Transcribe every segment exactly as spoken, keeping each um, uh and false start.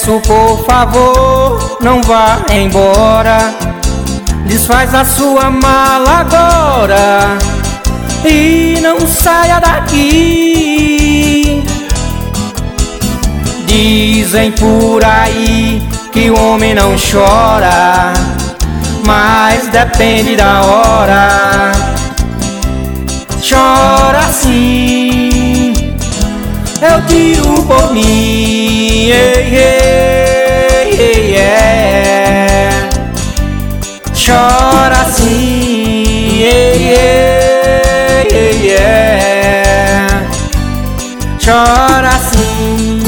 peço por favor, não vá embora. Desfaz a sua mala agora e não saia daqui. Dizem por aí que o homem não chora, mas depende da hora. Chora sim, eu tiro por mim, ei, ei, ei, é. Chora sim, ei, ei, ei, é. Chora sim.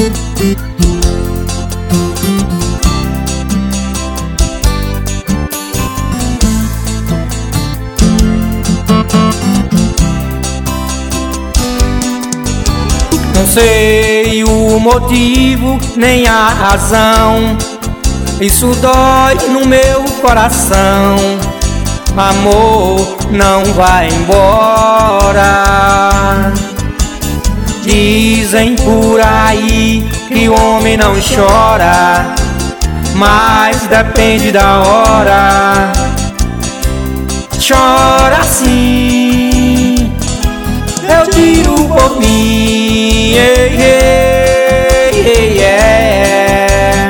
Não sei o motivo nem a razão, isso dói no meu coração. Amor, não vai embora. Dizem por aí que o homem não chora, mas depende da hora. Chora sim, eu tiro por mim, ei, ei, ei, é.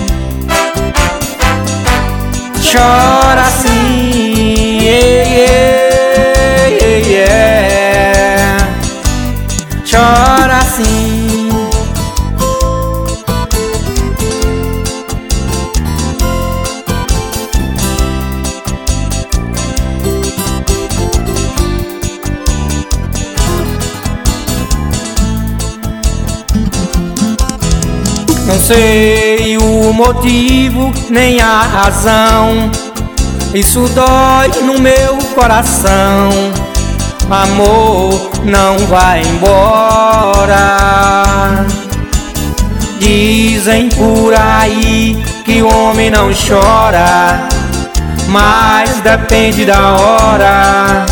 Chora sim, ei, ei, ei, é. Chora sim. Não sei o motivo nem a razão, isso dói no meu coração. Amor, não vai embora. Dizem por aí que o homem não chora, mas depende da hora.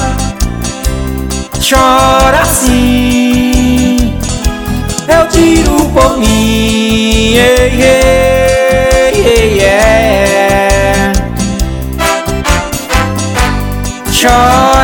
Chora sim, eu tiro por mim, ei, ei, ei, é. Chora